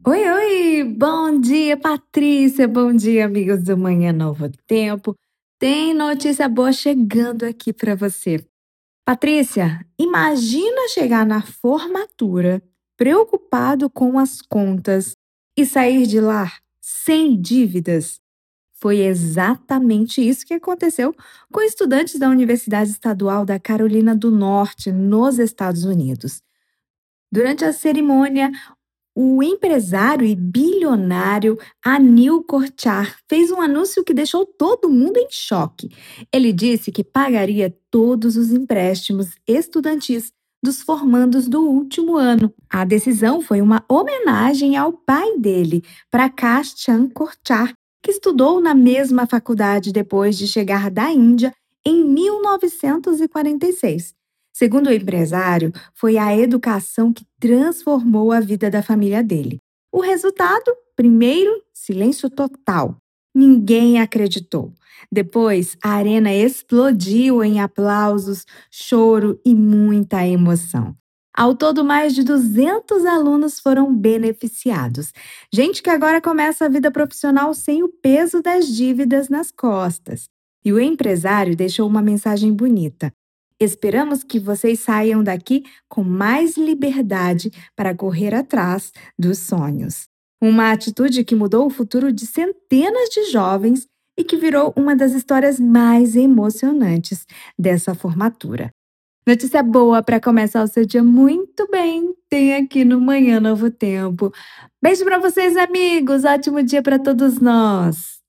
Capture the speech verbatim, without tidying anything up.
Oi, oi! Bom dia, Patrícia. Bom dia, amigos do Manhã Novo Tempo. Tem notícia boa chegando aqui para você. Patrícia, imagina chegar na formatura preocupado com as contas e sair de lá sem dívidas. Foi exatamente isso que aconteceu com estudantes da Universidade Estadual da Carolina do Norte, nos Estados Unidos. Durante a cerimônia, o empresário e bilionário Anil Kochhar fez um anúncio que deixou todo mundo em choque. Ele disse que pagaria todos os empréstimos estudantis dos formandos do último ano. A decisão foi uma homenagem ao pai dele, Prakash Chandra Kochhar, que estudou na mesma faculdade depois de chegar da Índia em mil novecentos e quarenta e seis. Segundo o empresário, foi a educação que transformou a vida da família dele. O resultado? Primeiro, silêncio total. Ninguém acreditou. Depois, a arena explodiu em aplausos, choro e muita emoção. Ao todo, mais de duzentos alunos foram beneficiados. Gente que agora começa a vida profissional sem o peso das dívidas nas costas. E o empresário deixou uma mensagem bonita. Esperamos que vocês saiam daqui com mais liberdade para correr atrás dos sonhos. Uma atitude que mudou o futuro de centenas de jovens e que virou uma das histórias mais emocionantes dessa formatura. Notícia boa para começar o seu dia muito bem, tem aqui no Manhã Novo Tempo. Beijo para vocês, amigos. Ótimo dia para todos nós.